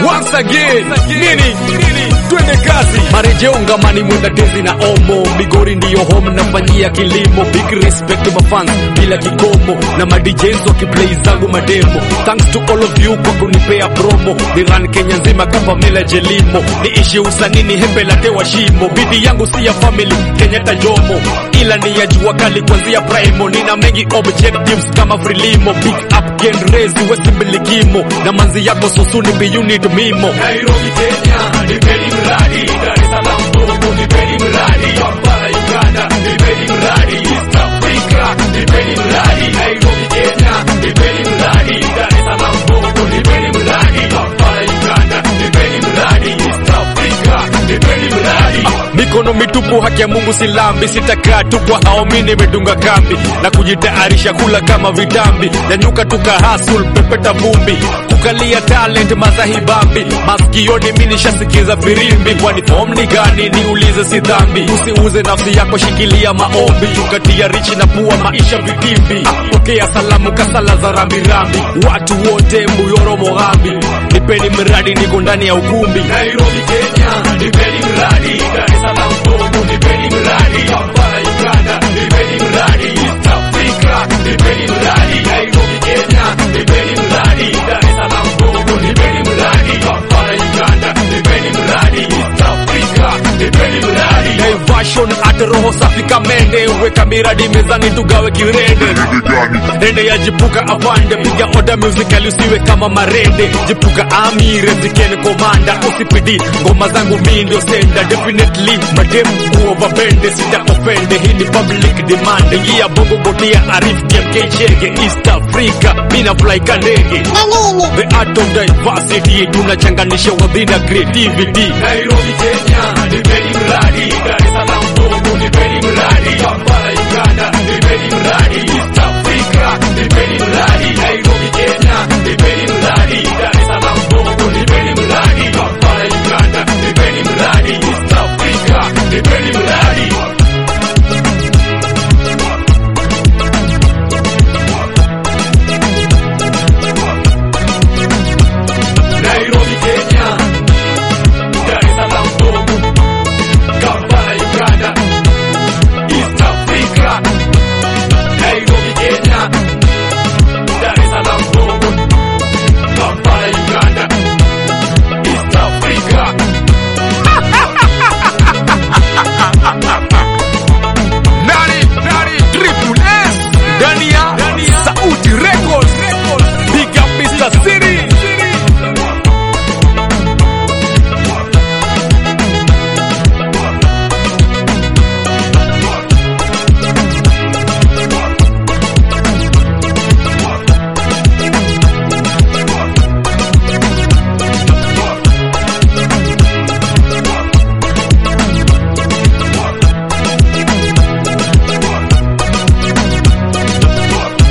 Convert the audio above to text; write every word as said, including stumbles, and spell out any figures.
once again. Nini? Twende kazi. Marejeo ngamani mwenda tezi na omo. Migori ndiyo home nafanyia kilimo. Big respect to my fans bila kikomo. Na ma D Js wakiplay zangu mademo. Thanks to all of you kwa kunipea promo. Ni run Kenya nzima kama Mela Jelimo. Niishi usanini hembe latewa shimo. Bidi yangu si ya family Kenyatta Jomo, ila ni ya jua kali kwanzia primo. Nina mengi objectives kama Frelimo. Big up Ken Rezi West Milikimo. Na manzi yako susuni be unit mimo. Nairobi Kenya nipeni mradi, Dar es Salaam Bongo nipeni mradi, Kampala Uganda nipeni mradi, East Africa nipeni mradi. Nairobi Kenya nipeni mradi, Dar es Salaam Bongo nipeni mradi, Kampala Uganda nipeni mradi, East Africa nipeni mradi. Mikono mitupu haki ya Mungu silambi, sitakaa tu kwa aomini nimedunga kambi na kujitayarisha kula kama vitambi. Nyanyuka tuka hustle pepeta vumbi, kukalia talent mazahibambi. Maskioni mimi nishasikiza firimbi, kwani form ni gani niulize si dhambi. Usiuze nafsi yako shikilia maombi, tukatia richi na pua maisha vitimbi. Pokea salamu kasala za rambi rambi, watu wote Mbuyoro Mogambi. Nipeni mradi niko ndani ya ukumbi. Nairobi Kenya nipeni mradi, Dar es Salaam Bongo nipeni mradi, Kampala Uganda nipeni mradi, East Africa nipeni mradi. Nairobi Kenya nipeni mradi, Dar es Salaam Bongo nipeni mradi, Kampala Uganda nipeni mradi, East Africa nipeni mradi. Diversion at roho safi kamende, weka miradi mezani tugawe kirende. Rende ya jipuka afande, piga order musical usiwe kama marende. Jipuka amire zikene komanda, usipidi ngoma zangu mimi ndio senda. Definitely madem uoverbende, sita offende, hii ni public demand. Ingia bongo botia Arif K M K Chege, East Africa mina fly kandege. The art of diversity, tunachanganisha wadhina creativity. Nairobi Kenya nipeni mradi, Dar es Salaam Bongo nipeni mradi, Kampala Uganda nipeni mradi, East Africa nipeni mradi. Nairobi Kenya